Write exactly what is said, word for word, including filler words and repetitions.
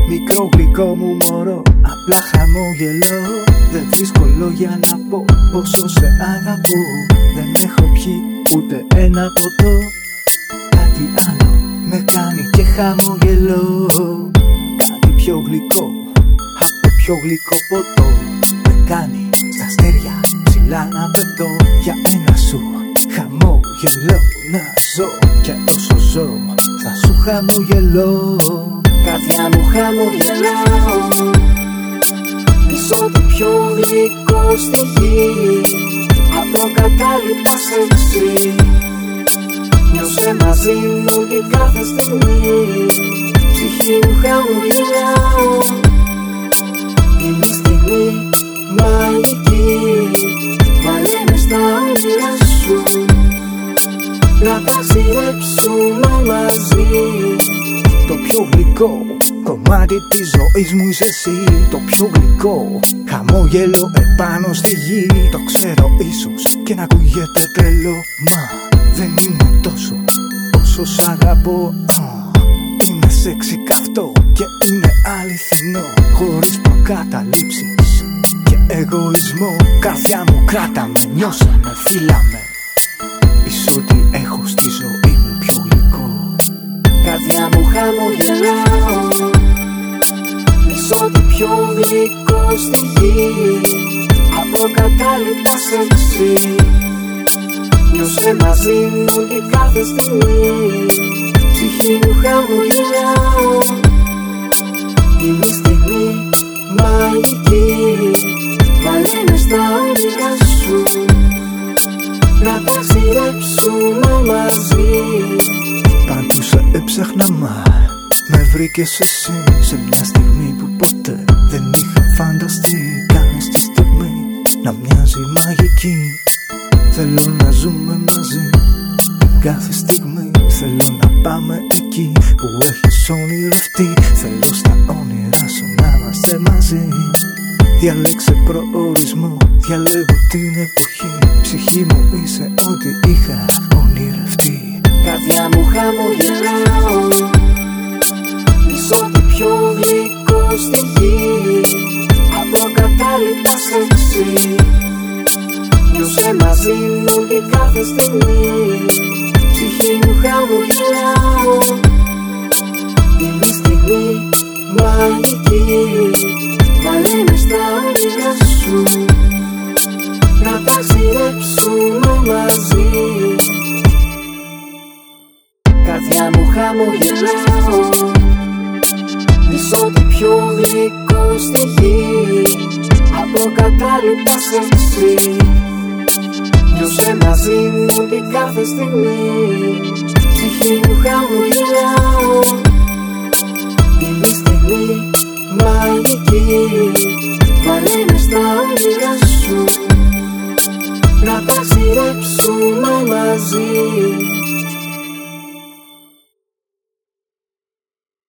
Μικρό γλυκό μου μωρό, απλά χαμόγελο. Δεν βρίσκω λόγια να πω πόσο σε αγαπώ. Δεν έχω πιει ούτε ένα ποτό. Κάτι άλλο με κάνει και χαμογελώ. Κάτι πιο γλυκό από πιο γλυκό ποτό. Με κάνει στα αστέρια ψηλά να πετώ. Για ένα σου χαμόγελο να ζω. Και όσο ζω θα σου χαμογελώ. Καρδιά μου χαμογελώ. Είσαι ό,τι πιο γλυκό στη γη. Αποκατάληπτα σεξι. Νιώσε μαζί μου την κάθε στιγμή. Ψυχή μου χαμογελάω. Είναι η στιγμή μαγική. Βάλε με στα όνειρά σου. Να ταξιδέψουμε μαζί. Το πιο γλυκό κομμάτι της ζωής μου είσαι εσύ. Το πιο γλυκό χαμόγελο επάνω στη γη. Το ξέρω ίσως και να ακούγεται τρελό, μα δεν είναι τόσο όσο σ' αγαπώ. uh, Είμαι σεξι καυτό και είναι αληθινό. Χωρίς προκαταλήψεις και εγωισμό. Καρδιά μου κράτα με, νιώσε με, φίλα με. Είσαι ό,τι έχω στη ζωή μου πιο γλυκό. Καρδιά μου χαμογελάω. Είσαι ό,τι πιο γλυκό στη γη. Αποκατάληπτα σεξι. Νιώσε μαζί μου την κάθε στιγμή. Ψυχή μου χαμογελάω. Είναι η στιγμή μαγική. Βάλε με στα όνειρά σου. Να ταξιδέψουμε μαζί. Παντού σε έψαχνα μα με βρήκες εσύ. Σε μια στιγμή που ποτέ δεν είχα φανταστεί. Κάνεις τη στιγμή να μοιάζει μαγική. Θέλω να ζούμε μαζί την κάθε στιγμή. Θέλω να πάμε εκεί που έχεις ονειρευτεί. Θέλω στα όνειρά σου να είμαστε μαζί. Διάλεξε προορισμό, διαλέγω την εποχή. Ψυχή μου είσαι ό,τι είχα ονειρευτεί. Καρδιά μου χαμογελάω. Είσαι ό,τι πιο γλυκό στη γη. Αποκατάληπτα σεξι. Νιώσε μαζί μου την κάθε στιγμή. Ψυχή μου χαμογελάω. Είναι η στιγμή μαγική. Βάλε με στα όνειρά σου. Να ταξιδέψουμε μαζί. Καρδιά μου χαμογελάω. Είσαι ό,τι πιο γλυκό στη γη. Αποκατάληπτα σεξι. Νιώσε μαζί μου την κάθε στιγμή. Ψυχή μου χαμογελάω. Είναι